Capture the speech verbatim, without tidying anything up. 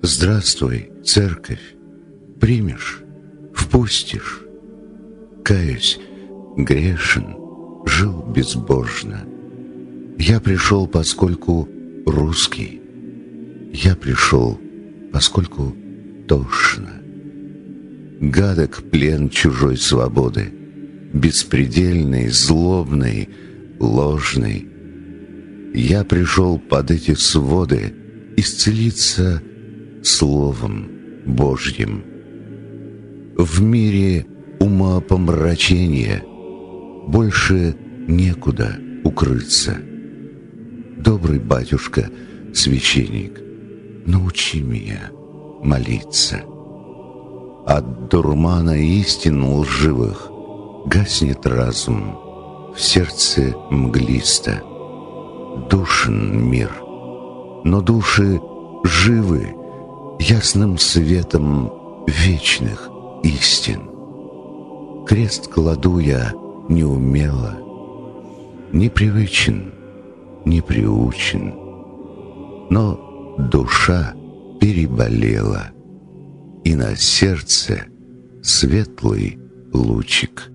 Здравствуй, церковь, примешь, впустишь. Каюсь, грешен, жил безбожно. Я пришел, поскольку русский. Я пришел, поскольку тошно. Гадок плен чужой свободы, беспредельный, злобный, ложный. Я пришел под эти своды исцелиться Словом Божьим. В мире умопомрачения больше некуда укрыться. Добрый батюшка, священник, научи меня молиться. От дурмана истин лживых гаснет разум, в сердце мглисто. Душен мир, но души живы ясным светом вечных истин. Крест кладу я неумело, непривычен, не приучен, но душа переболела, и на сердце светлый лучик